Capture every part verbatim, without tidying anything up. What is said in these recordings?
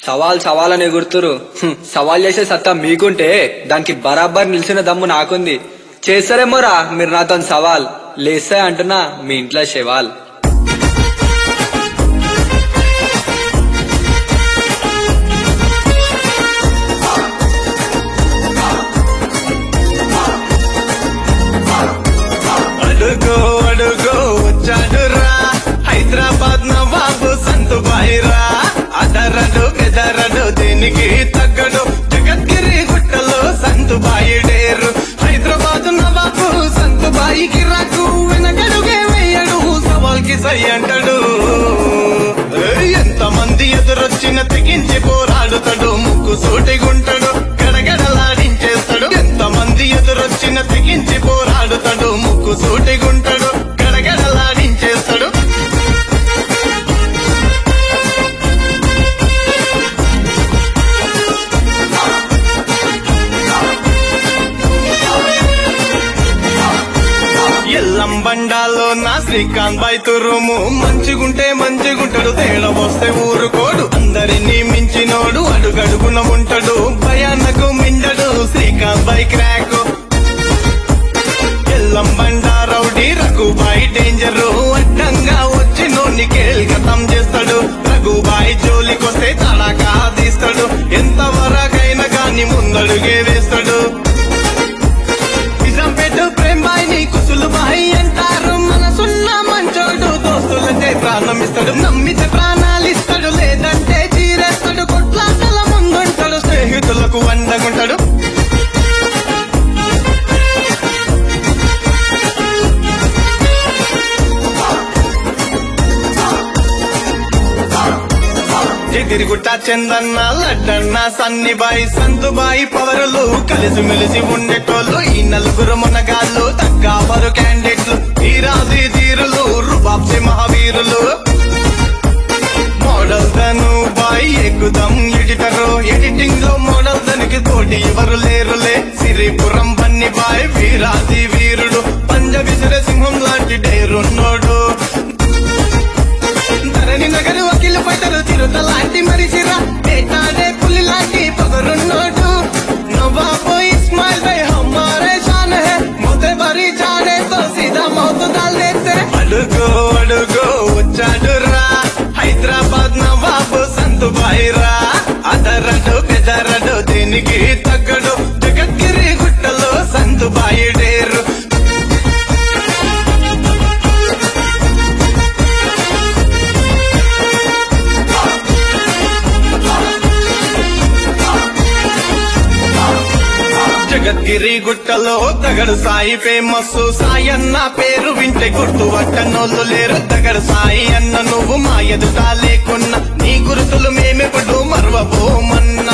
సవాల్ సవాల్ అని ఎగురుతురు. సవాల్ చేసే సత్తా మీకుంటే దానికి బరాబర్ నిలిచిన దమ్ము నాకుంది. చేస్తారేమోరా మీరు నాతో సవాల్. లేస్తా అంటున్నా మీ ఇంట్లో శవాల్. అడుగో అడుగో వచ్చాడురా హైదరాబాద్ నవాబు సంతుబాయిరా. అదరడు బెదరడు దేనికి తగ్గడు జగద్గిరి గుట్టలో సంతుబాయి డేరు. హైదరాబాద్ నవాబు సంతుబాయి గిరాకు వెనకడుగే వేయడు సవాల్ కి సై అంటాడు. ఎంత మంది ఎదురొచ్చిన తెగించి పోరాడుతాడు ముక్కు సూటిగుంటాడు గడగడలాడించేస్తాడు. ఎంత మంది ఎదురొచ్చిన తెగించి పోరాడుతాడు ముక్కు సూటిగుంటాడు గడగడలాడించేస్తాడు. ఎల్లం బండాలో నా శ్రీకాంత్ బాయ్ తురుము మంచిగుంటే మంచిగుంటాడు తేడా వస్తే ఊరుకోడు. అందరినీ మించినోడు అడుగడుగున ఉంటాడు భయానకు మిండడు శ్రీకాంత్ బాయ్ క్రాక్. ఎల్లం బండా రౌడీ రఘుబాయ్ డేంజరు అడ్డంగా వచ్చి నోని కేల్గతం చేస్తాడు. రఘుబాయ్ జోలికొస్తే తడాకా తీస్తాడు ఎంత వరకైనా గాని ముందడుగే వేస్తాడు. నిజాంపేట ప్రేమ్ బాయ్ ని కుసులు బాయ్ అంటారు. మనసున్న మంచోడు దోస్తులంటే ప్రాణం ఇస్తాడు. నమ్మితే ప్రాణాలు ఇస్తాడు లేదంటే చీరేస్తాడు. కొట్లాటల ముందుంటాడు స్నేహితులకు వండగుంటాడు. ఎదిరిగుట్ట చందన్న లడ్డన్న సన్నిబాయి సంతుబాయి పవరులు కలిసి మెలిసి ఉండేటోళ్ళు. ఈ నలుగురు మునగాళ్ళు తగ్గవరు క్యాండిడేట్లు ఈ రాజీ తీరులు రుబాబ్సి మహావీరులు. మోడల్ ధను బాయ్ ఎక్కుదాం ఎడిటరు ఎడిటింగ్ లో మోడల్ ధనికి తోటి ఎవరు లేరులే. సిరిపురం బన్ని బాయ్ వీరాజీ వీరుడు పంజ విసిరే సింహం లాంటి డేరున్నోడు. ధరణి నగరు వకీలు ఫైటరు చిరుత లాంటి మరిసిరా పేటాడే పులి లాంటి పొగరున్నోడు. నవాబు ఇస్మాయిల్ భాయ్ హమారే షాన్ హై మోతే బరి జానే తో సీదా మౌత్ దాల్ దేతే. అడుగో అడుగో వచ్చాడురా హైదరాబాద్ నవాబు సంతుబాయిరా. అదరడు బెదరడు దేనికి తగ్గడు జగద్గిరి గుట్టలో సంతుబాయి డేరు. జగద్గిరి గుట్టలో తగడు సాయి ఫేమస్. సాయి అన్న పేరు వింటే గుర్తు పట్టనోళ్ళు లేరు. తగడు సాయి అన్న నువ్వు మా ఎదుట లేకున్నా నీ గుర్తులు మేమెప్పుడు మరవబోమన్నా.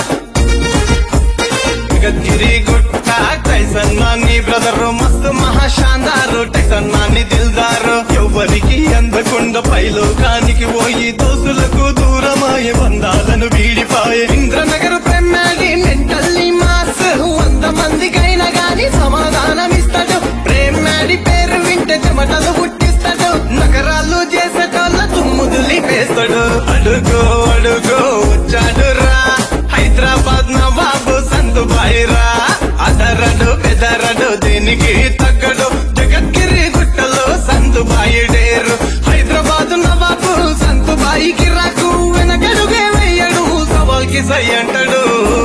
జగద్గిరి గుట్ట టైసన్నా నీ బ్రదరు మస్తు మహాశాందారు టైసన్నా నీ దిల్దారు. ఎవరికి అందకుండా పైలోకానికి పోయి దోసులకు దూరమాయ బంధాలను వీడిపాయే. ఇంద్రనగర్ ప్రేమాడి మెంటల్లీ మాస్ వంద మందికైనా గాని సమాధానం ఇస్తాడు. ప్రేమాడి పేరు వింటే చెమటలు పుట్టిస్తాడు. నగరాలు చేసేటోళ్ళ తుమ్ముదులి వేస్తాడు. అడుగో అడుగో వచ్చాడురా హైదరాబాద్ నవాబు సంతుబాయిరా. అదరడు బెదరడు దేనికి తగ్గడు జగద్గిరి గుట్టలో సంతుబాయి డేరు. హైదరాబాద్ నవాబు సంతుబాయి గిరాకు వెనకడుగే వేయడు సవాల్ కి సై అంటాడు.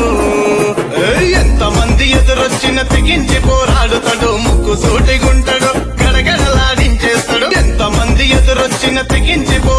ఎంత మంది ఎదురొచ్చిన తెగించి పోరాడుతాడు ముక్కు సూటిగుంటాడు గడగడలాడించేస్తాడు. ఎంత మంది ఎదురొచ్చిన తెగించి